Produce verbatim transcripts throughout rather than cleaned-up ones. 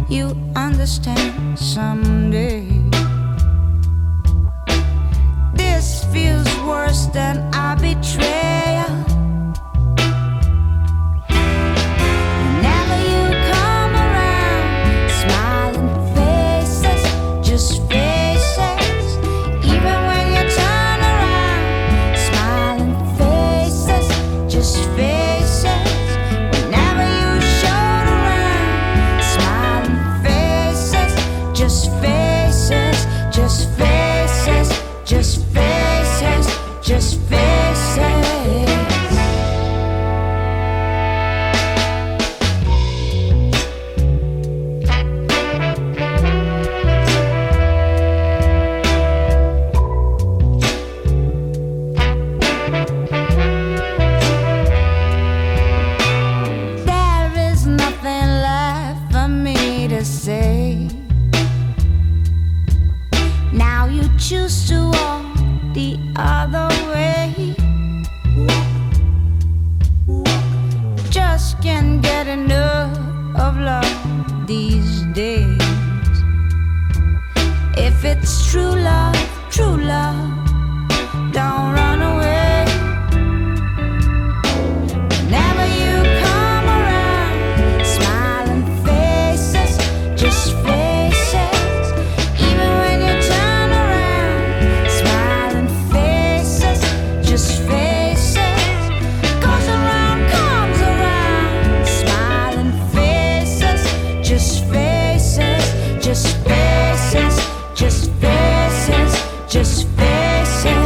you understand someday. This feels worse than a betrayal. Whenever you come around, smiling faces, just faces. Even when you turn around, smiling faces, just faces. Whenever you showed around, smiling faces, just faces, just faces, just faces, just faces. There is nothing left for me to say. Now you choose to walk the other way. Just can't get enough of love these days. If it's true love, true love, don't run away. Whenever you come around, smiling faces, just faces. Even when you turn around, smiling faces, just faces. Goes around, comes around, smiling faces, just faces, just faces, just faces, just faces.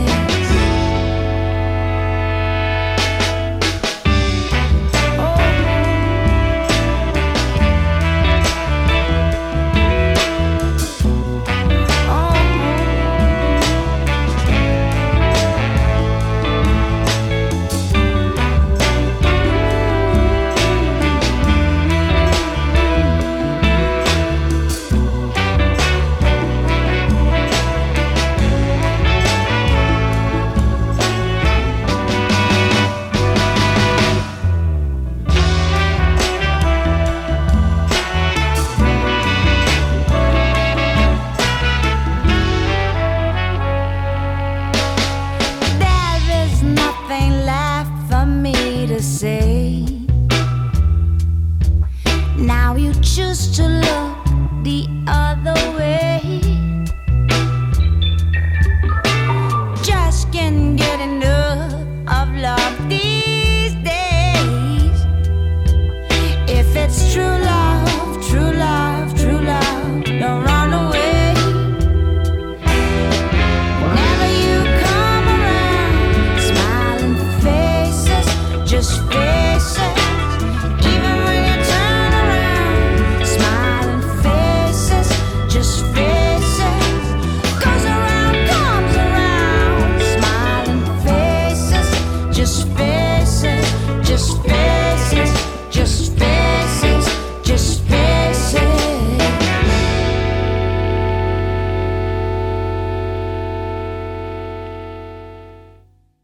There is nothing left for me to say. Now you choose to look the other way.